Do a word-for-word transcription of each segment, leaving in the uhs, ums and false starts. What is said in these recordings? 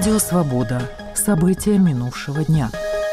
Радио «Свобода». События минувшего дня.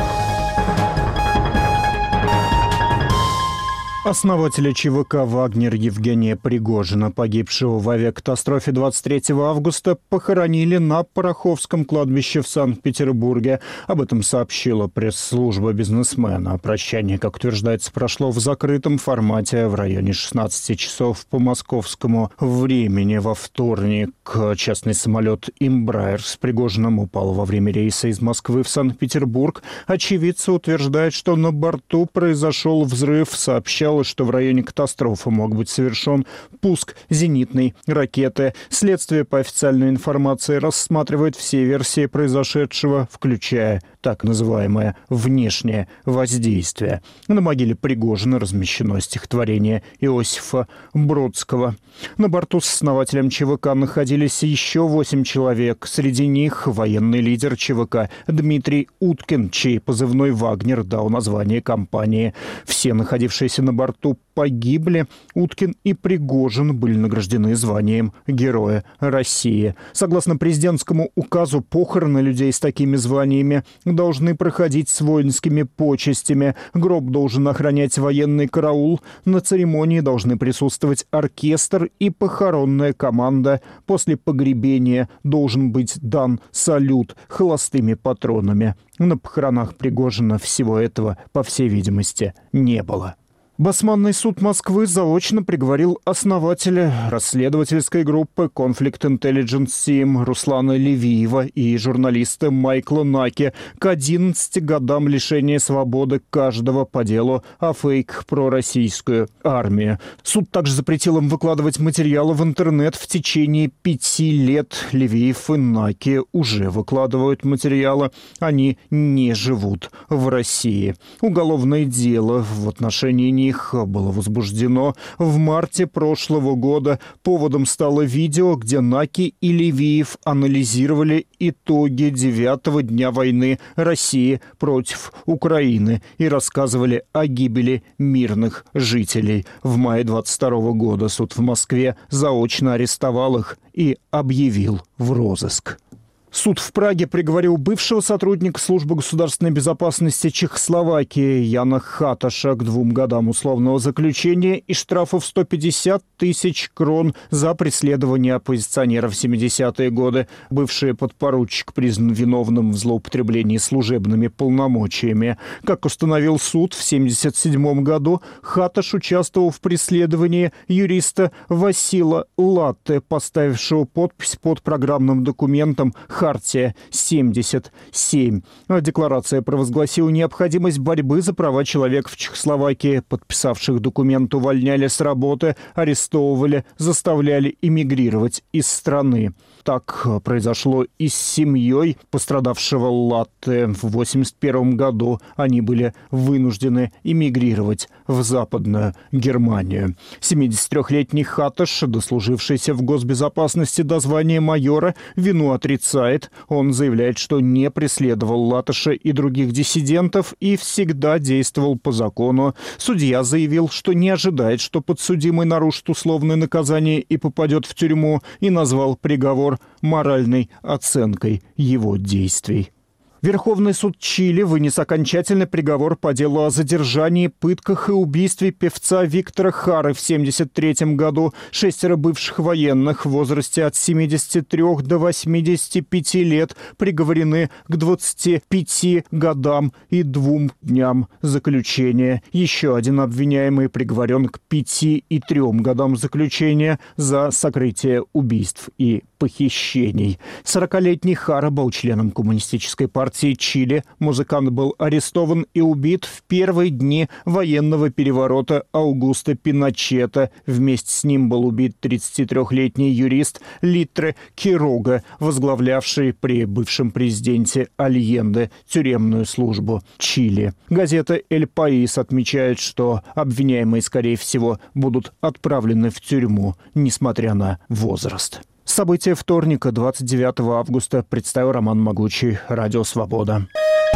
Основателя ЧВК «Вагнер» Евгения Пригожина, погибшего в авиакатастрофе двадцать третьего августа, похоронили на Пороховском кладбище в Санкт-Петербурге. Об этом сообщила пресс-служба бизнесмена. Прощание, как утверждается, прошло в закрытом формате в районе шестнадцати часов по московскому времени. Во вторник частный самолет «Эмбраер» с Пригожиным упал во время рейса из Москвы в Санкт-Петербург. Очевидцы утверждают, что на борту произошел взрыв. Сообщалось, что в районе катастрофы мог быть совершен пуск зенитной ракеты. Следствие, по официальной информации, рассматривает все версии произошедшего, включая так называемое внешнее воздействие. На могиле Пригожина размещено стихотворение Иосифа Бродского. На борту с основателем ЧВК находились еще восемь человек. Среди них военный лидер ЧВК Дмитрий Уткин, чей позывной «Вагнер» дал название компании. Все находившиеся на борту погибли. Уткин и Пригожин были награждены званием Героя России. Согласно президентскому указу, похороны людей с такими званиями должны проходить с воинскими почестями. Гроб должен охранять военный караул. На церемонии должны присутствовать оркестр и похоронная команда. После погребения должен быть дан салют холостыми патронами. На похоронах Пригожина всего этого, по всей видимости, не было. Басманный суд Москвы заочно приговорил основателя расследовательской группы Conflict Intelligence Team Руслана Левиева и журналиста Майкла Наки к одиннадцати годам лишения свободы каждого по делу о фейках про российскую армию. Суд также запретил им выкладывать материалы в интернет в течение пяти лет. Левиев и Наки уже выкладывают материалы. Они не живут в России. Уголовное дело в отношении них было возбуждено в марте прошлого года. Поводом стало видео, где Наки и Левиев анализировали итоги девятого дня войны России против Украины и рассказывали о гибели мирных жителей. В мае двадцать второго года суд в Москве заочно арестовал их и объявил в розыск. Суд в Праге приговорил бывшего сотрудника службы государственной безопасности Чехословакии Яна Хаташа к двум годам условного заключения и штрафу в сто пятьдесят тысяч крон за преследование оппозиционеров в семидесятые годы. Бывший подпоручик признан виновным в злоупотреблении служебными полномочиями. Как установил суд, в семьдесят седьмом году Хаташ участвовал в преследовании юриста Васила Латте, поставившего подпись под программным документом «Хартия семьдесят семь». Декларация провозгласила необходимость борьбы за права человека в Чехословакии. Подписавших документ увольняли с работы, арестовывали, заставляли эмигрировать из страны. Так произошло и с семьей пострадавшего Латте. В восемьдесят первом году они были вынуждены эмигрировать в Западную Германию. семидесятитрёхлетний Хаташ, дослужившийся в госбезопасности до звания майора, вину отрицает. Он заявляет, что не преследовал Латаша и других диссидентов и всегда действовал по закону. Судья заявил, что не ожидает, что подсудимый нарушит условное наказание и попадет в тюрьму, и назвал приговор моральной оценкой его действий. Верховный суд Чили вынес окончательный приговор по делу о задержании, пытках и убийстве певца Виктора Хары в семьдесят третьем году. Шестеро бывших военных в возрасте от семидесяти трёх до восьмидесяти пяти лет приговорены к двадцати пяти годам и двум дням заключения. Еще один обвиняемый приговорен к пяти и трем годам заключения за сокрытие убийств и похищений. Сорокалетний Хара был членом Коммунистической партии Чили. Музыкант был арестован и убит в первые дни военного переворота Аугусто Пиночета. Вместе с ним был убит тридцатитрёхлетний юрист Литре Кирога, возглавлявший при бывшем президенте Альенде тюремную службу Чили. Газета «Эль Паис» отмечает, что обвиняемые, скорее всего, будут отправлены в тюрьму, несмотря на возраст. События вторника, двадцать девятого августа, представил Роман Могучий, Радио «Свобода».